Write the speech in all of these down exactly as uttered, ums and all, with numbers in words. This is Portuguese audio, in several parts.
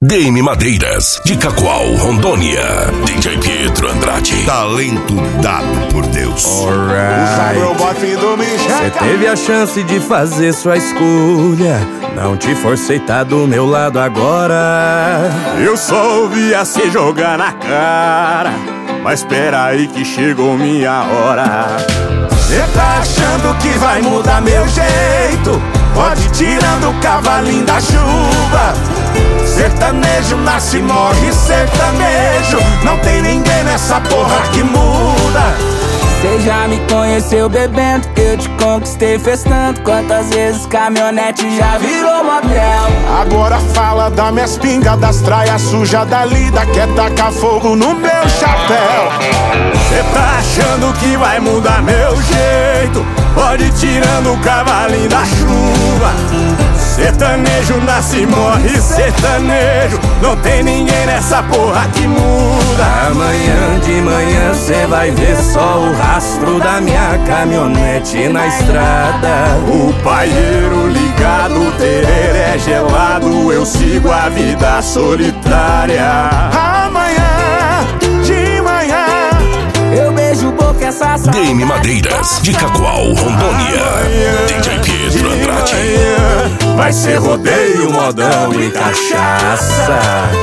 D M Madeiras, de Cacoal, Rondônia. D J Pietro Andrade. Talento dado por Deus. Você teve a chance de fazer sua escolha, não te forcei, tá do meu lado agora. Eu só ouvia se jogar na cara, mas espera aí que chegou minha hora. Cê tá achando que vai mudar meu jeito? Pode ir tirando o cavalinho da chuva. Sertanejo nasce e morre sertanejo. Não tem ninguém nessa porra que muda. Cê já me conheceu bebendo, eu te conquistei festando. Quantas vezes caminhonete já virou motel? Agora fala das minhas pingas, das traias sujas da lida. Quer tacar fogo no meu chapéu? Cê tá achando que vai mudar meu jeito? Pode ir tirando o cavalinho da chuva. Sertanejo nasce e morre sertanejo. Não tem ninguém nessa porra que muda. Amanhã de manhã cê vai ver só o rastro da minha caminhonete na estrada. O paieiro ligado, o tereré é gelado. Eu sigo a vida solitária. Amanhã de manhã eu beijo boca essa D M Madeiras, de Cacoal, Rondônia. D J Pietro Andrade. Vai ser rodeio, modão e cachaça.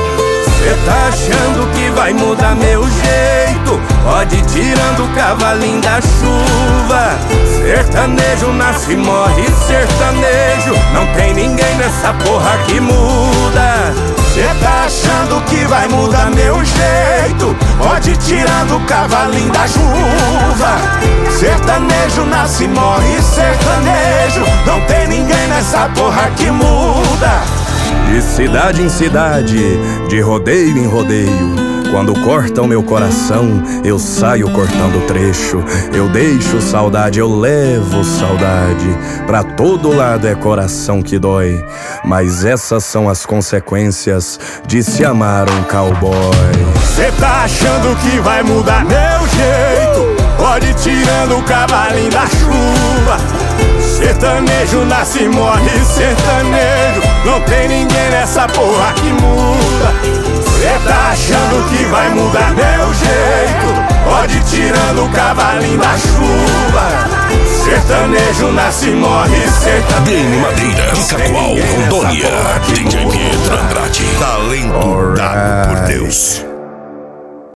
Cê tá achando que vai mudar meu jeito? Pode ir tirando o cavalinho da chuva. Sertanejo nasce e morre sertanejo. Não tem ninguém nessa porra que muda. Cê tá achando que vai mudar meu jeito? Pode ir tirando o cavalinho da chuva. Sertanejo nasce e morre sertanejo. Não tem ninguém nessa porra que muda. De cidade em cidade, de rodeio em rodeio, quando cortam meu coração, eu saio cortando trecho. Eu deixo saudade, eu levo saudade. Pra todo lado é coração que dói, mas essas são as consequências de se amar um cowboy. Cê tá achando que vai mudar meu jeito? Pode ir tirando o cavalinho da chuva. Sertanejo nasce e morre sertanejo. Não tem ninguém nessa porra que muda. Cê tá achando que vai mudar meu jeito? Pode ir tirando o cavalinho da chuva. Sertanejo nasce e morre sertanejo. D M Madeiras, de Cacoal, Rondônia. D J Pietro Andrade. Talento dado por Deus.